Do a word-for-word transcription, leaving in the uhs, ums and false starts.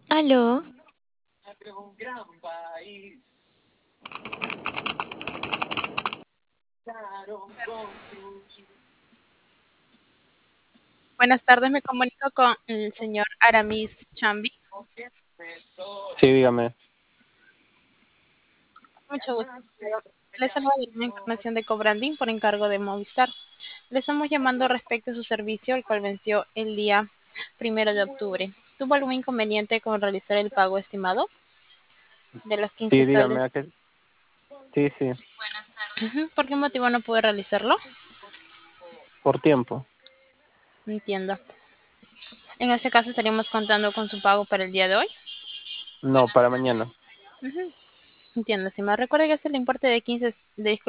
Aló, Buenas tardes, me comunico con el señor Aramis Chambi. Sí, dígame. Mucho gusto. Le saludo de una información de Cobrandín por encargo de Movistar. Le estamos llamando respecto a su servicio, el cual venció el día primero de octubre. ¿Tuvo algún inconveniente con realizar el pago estimado de los quince Sí, dígame. ¿A soles? qué? Sí, sí, Ujú. ¿Por qué motivo no pude realizarlo? por tiempo. Entiendo. En ese caso estaríamos contando con su pago para el día de hoy. No, para mañana. Ujú. Entiendo. Si me recuerda que es el importe de quince, de